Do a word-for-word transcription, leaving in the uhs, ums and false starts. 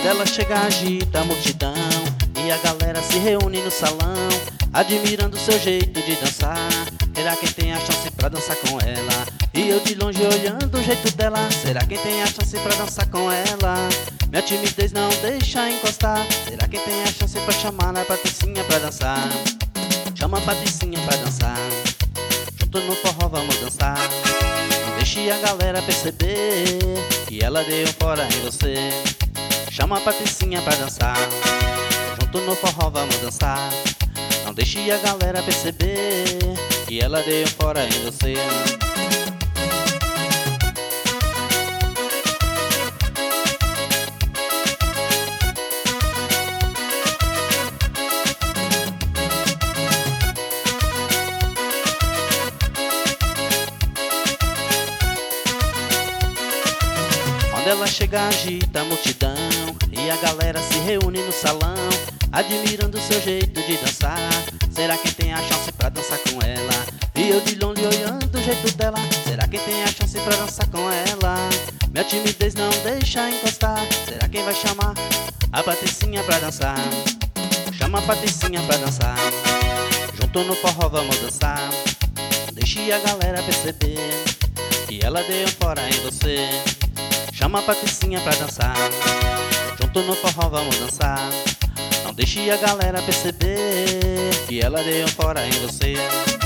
Quando ela chega agita a multidão e a galera se reúne no salão, admirando seu jeito de dançar. Será quem tem a chance pra dançar com ela? E eu de longe olhando o jeito dela. Será quem tem a chance pra dançar com ela? Minha timidez não deixa encostar. Será quem tem a chance pra chamar na Patricinha pra dançar? Chama a Patricinha pra dançar. Junto no forró vamos dançar. Não deixe a galera perceber que ela deu um fora em você. Chama a Patricinha pra dançar. Junto no forró vamos dançar. Não deixe a galera perceber que ela deu um fora em você. Quando ela chega agita a multidão e a galera se reúne no salão, admirando seu jeito de dançar. Será quem tem a chance pra dançar com ela? E eu de longe olhando o jeito dela. Será quem tem a chance pra dançar com ela? Minha timidez não deixa encostar. Será quem vai chamar a Patricinha pra dançar? Chama a Patricinha pra dançar. Junto no forró vamos dançar. Deixe a galera perceber que ela deu um fora em você. Chama a Patricinha pra dançar. Junto no forró vamos dançar. Não deixe a galera perceber que ela deu um fora em você.